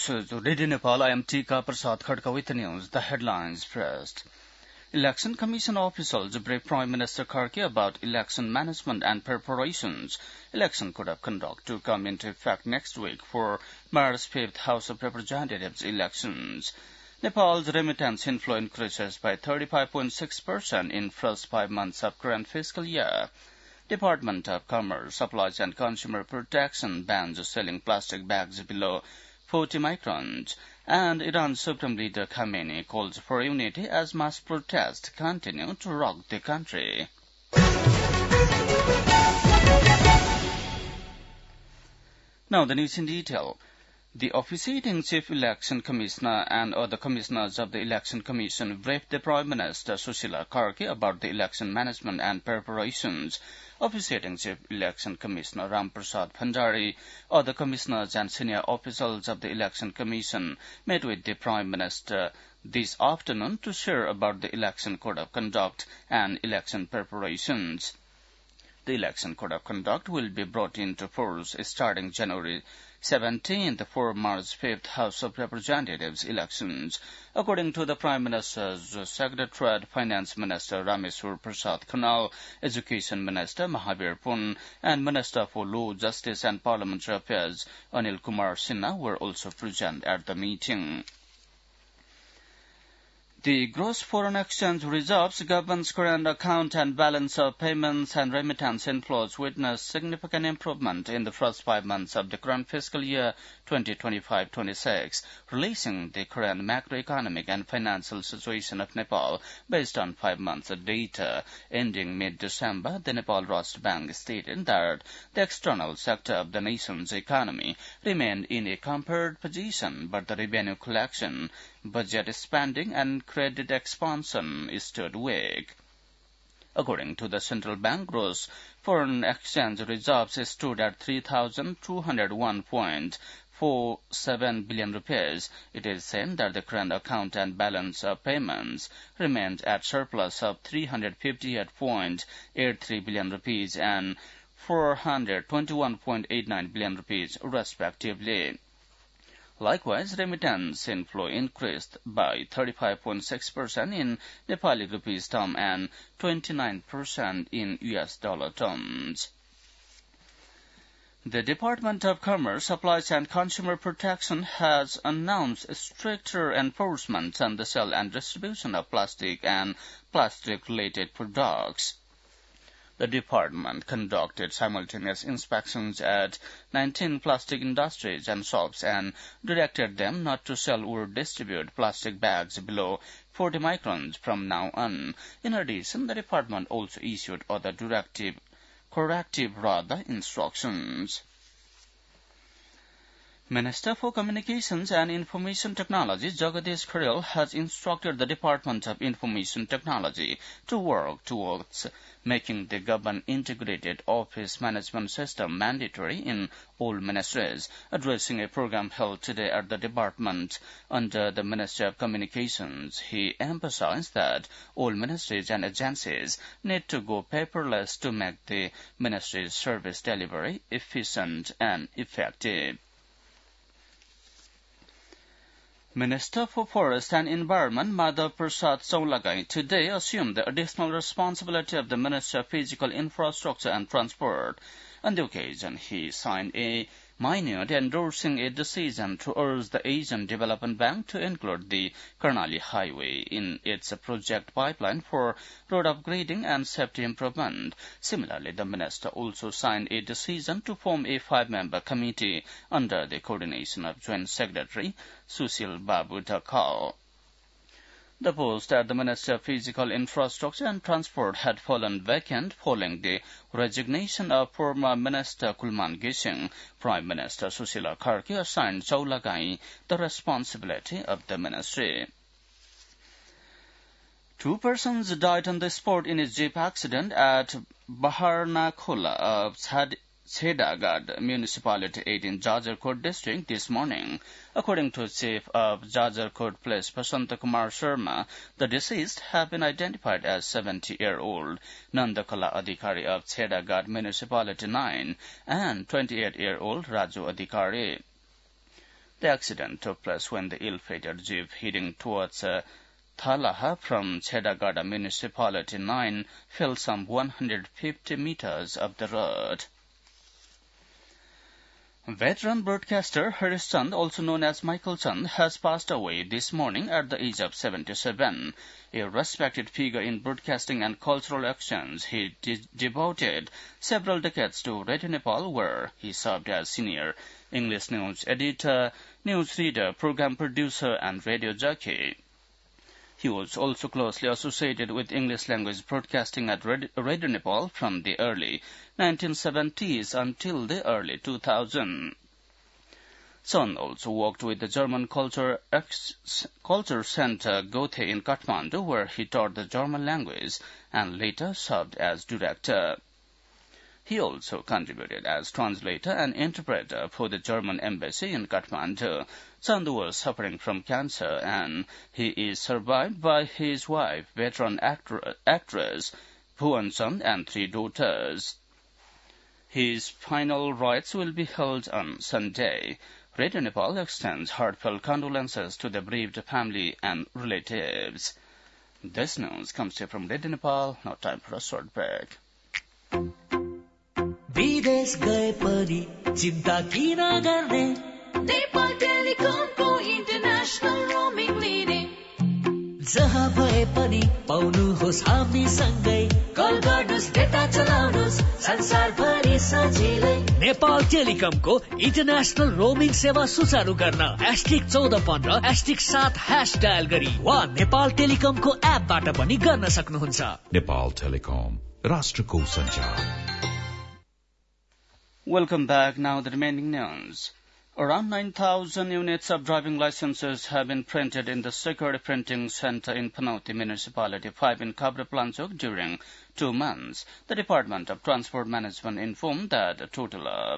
This is Radio Nepal. I am Tika Prasad Khadka with the news. The headlines first. Election Commission officials brief Prime Minister Karki about election management and preparations. Election Code of Conduct to come into effect next week for March 5th House of Representatives elections. Nepal's remittance inflow increases by 35.6% in first 5 months of current fiscal year. Department of Commerce, Supplies and Consumer Protection bans selling plastic bags below 40 microns. And Iran's Supreme Leader Khamenei calls for unity as mass protests continue to rock the country. Now the news in detail. The officiating Chief Election Commissioner and other commissioners of the Election Commission briefed the Prime Minister Sushila Karki about the election management and preparations. Officiating Chief Election Commissioner Ram Prasad Bhandari, other commissioners and senior officials of the Election Commission met with the Prime Minister this afternoon to share about the Election Code of Conduct and election preparations. The Election Code of Conduct will be brought into force starting January 17th for March 5th House of Representatives elections. According to the Prime Minister's Secretariat, Finance Minister Rameshwar Prasad Khanal, Education Minister Mahavir Pun, and Minister for Law, Justice and Parliamentary Affairs Anil Kumar Sinha were also present at the meeting. The gross foreign exchange reserves, government's current account and balance of payments and remittance inflows witnessed significant improvement in the first 5 months of the current fiscal year 2025-26, releasing the current macroeconomic and financial situation of Nepal based on 5 months of data. Ending mid-December, the Nepal Trust Bank stated that the external sector of the nation's economy remained in a compared position, but the revenue collection, budget spending and credit expansion stood weak. According to the central bank, gross foreign exchange reserves stood at 3,201.47 billion rupees. It is said that the current account and balance of payments remained at surplus of 358.83 billion rupees and 421.89 billion rupees, respectively. Likewise, remittance inflow increased by 35.6% in Nepali rupees term and 29% in US dollar terms. The Department of Commerce, Supplies and Consumer Protection has announced stricter enforcement on the sale and distribution of plastic and plastic-related products. The department conducted simultaneous inspections at 19 plastic industries and shops and directed them not to sell or distribute plastic bags below 40 microns from now on. In addition, the department also issued other corrective instructions. Minister for Communications and Information Technology Jagadish Kharel has instructed the Department of Information Technology to work towards making the government integrated office management system mandatory in all ministries. Addressing a program held today at the department under the Ministry of Communications, he emphasized that all ministries and agencies need to go paperless to make the ministry's service delivery efficient and effective. Minister for Forest and Environment Madhav Prasad Saulagai today assumed the additional responsibility of the Minister of Physical Infrastructure and Transport. On the occasion, he signed a minute endorsing a decision to urge the Asian Development Bank to include the Karnali Highway in its project pipeline for road upgrading and safety improvement. Similarly, the minister also signed a decision to form a 5-member committee under the coordination of Joint Secretary Sushil Babu Dhakkal. The post at the Ministry of Physical Infrastructure and Transport had fallen vacant following the resignation of former Minister Kulman Gising. Prime Minister Sushila Karki assigned Saulagai the responsibility of the ministry. 2 persons died on the spot in a jeep accident at Baharnakola of Chedagad Municipality 8 in Jajarkot district this morning. According to Chief of Jajarkot Police Basanta Kumar Sharma, the deceased have been identified as 70-year-old Nandakala Adhikari of Chedagad Municipality 9 and 28-year-old Raju Adhikari. The accident took place when the ill-fated jeep heading towards Thalaha from Chedagada Municipality 9 fell some 150 meters up the road. Veteran broadcaster Harish Chand, also known as Michael Chand, has passed away this morning at the age of 77. A respected figure in broadcasting and cultural actions, he devoted several decades to Radio Nepal, where he served as senior English news editor, newsreader, program producer, and radio jockey. He was also closely associated with English language broadcasting at Radio Nepal from the early 1970s until the early 2000s. Chand also worked with the German Culture Center Goethe in Kathmandu, where he taught the German language and later served as director. He also contributed as translator and interpreter for the German embassy in Kathmandu. Chand was suffering from cancer, and he is survived by his wife, veteran actress Bhuvan Chand, and 3 daughters. His final rites will be held on Sunday. Radio Nepal extends heartfelt condolences to the bereaved family and relatives. This news comes here from Radio Nepal. Now time for a short break. विदेश गए पनि चिन्ता किन गर्ने Nepal टेलिकमको international roaming लिने जहाँ भए पनि पाउनुहोस् हामी सँगै कल गर्नुहोस् डेटा चलाउनुहोस् संसारभरि सजिलै नेपाल टेलिकमको इन्टरनेशनल रोमिङ सेवा सुचारू गर्न *1415 *7# डायल गरी वा नेपाल टेलिकमको एपबाट पनि गर्न सक्नुहुन्छ. नेपाल टेलिकम, राष्ट्रको सञ्चार. Welcome back. Now the remaining news. Around 9,000 units of driving licenses have been printed in the Security Printing Center in Panauti Municipality 5 in Kabra-Planchok during 2 months. The Department of Transport Management informed that a total of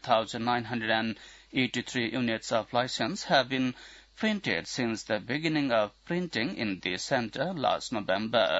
8,983 units of license have been printed since the beginning of printing in the center last November.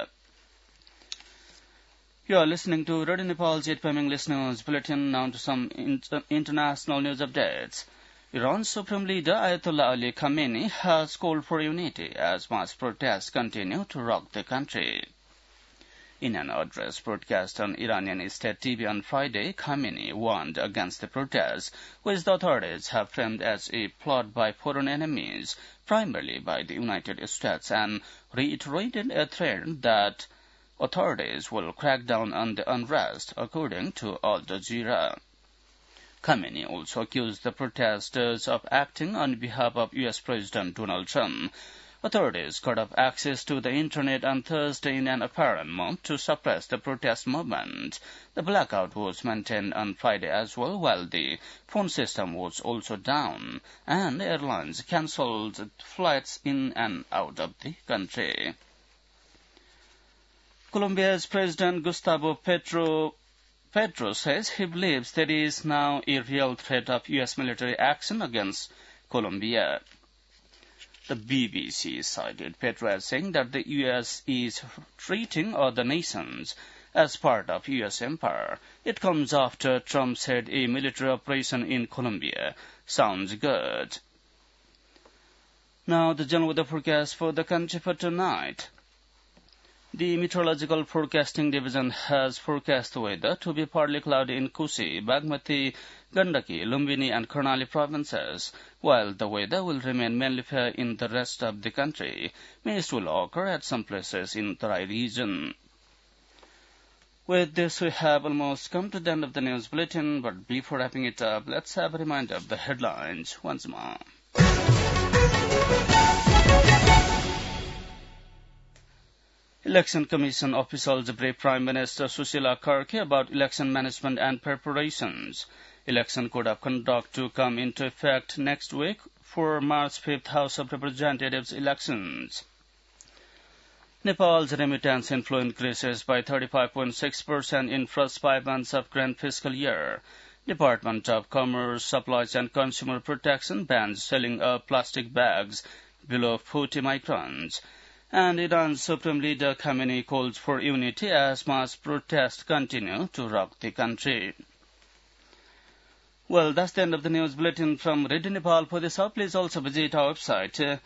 You are listening to Radio Nepal's 8 p.m. English News Bulletin. Now to some international news updates. Iran's Supreme Leader Ayatollah Ali Khamenei has called for unity as mass protests continue to rock the country. In an address broadcast on Iranian state TV on Friday, Khamenei warned against the protests, which the authorities have framed as a plot by foreign enemies, primarily by the United States, and reiterated a threat that authorities will crack down on the unrest, according to Al Jazeera. Khamenei also accused the protesters of acting on behalf of U.S. President Donald Trump. Authorities cut off access to the Internet on Thursday in an apparent move to suppress the protest movement. The blackout was maintained on Friday as well, while the phone system was also down, and airlines cancelled flights in and out of the country. Colombia's President Gustavo Petro says he believes there is now a real threat of U.S. military action against Colombia. The BBC cited Petro as saying that the U.S. is treating other nations as part of U.S. empire. It comes after Trump said a military operation in Colombia sounds good. Now the general weather forecast for the country for tonight. The Meteorological Forecasting Division has forecast the weather to be partly cloudy in Kusi, Bagmati, Gandaki, Lumbini and Karnali provinces, while the weather will remain mainly fair in the rest of the country. Mist will occur at some places in the Tarai region. With this, we have almost come to the end of the news bulletin, but before wrapping it up, let's have a reminder of the headlines once more. Election Commission officials brief Prime Minister Sushila Karki about election management and preparations. Election Code of Conduct to come into effect next week for March 5th House of Representatives elections. Nepal's remittance inflow increases by 35.6% in first 5 months of current fiscal year. Department of Commerce, Supplies and Consumer Protection bans selling of plastic bags below 40 microns. And Iran's Supreme Leader Khamenei calls for unity as mass protests continue to rock the country. Well, that's the end of the news bulletin from Radio Nepal. For this hour, please also visit our website,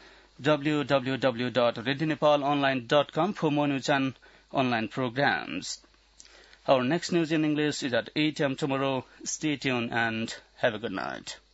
www.radionepalonline.com for more news and online programs. Our next news in English is at 8 a.m. tomorrow. Stay tuned and have a good night.